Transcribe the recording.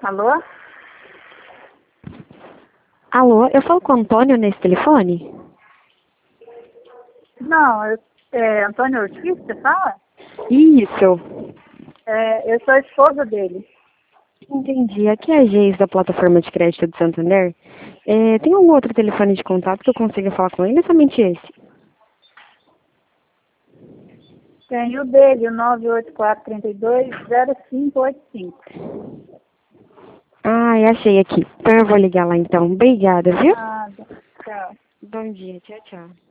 Alô? Alô, eu falo com o Antônio nesse telefone? Não, Antônio Ortiz, você fala? Isso. Eu sou a esposa dele. Entendi. Aqui é a Geis da plataforma de crédito do Santander. Tem algum outro telefone de contato que eu consiga falar com ele ou somente esse? Tem o dele, o 984320585. Achei aqui. Então eu vou ligar lá então. Obrigada, viu? Nada. Tchau. Bom dia. Tchau, tchau.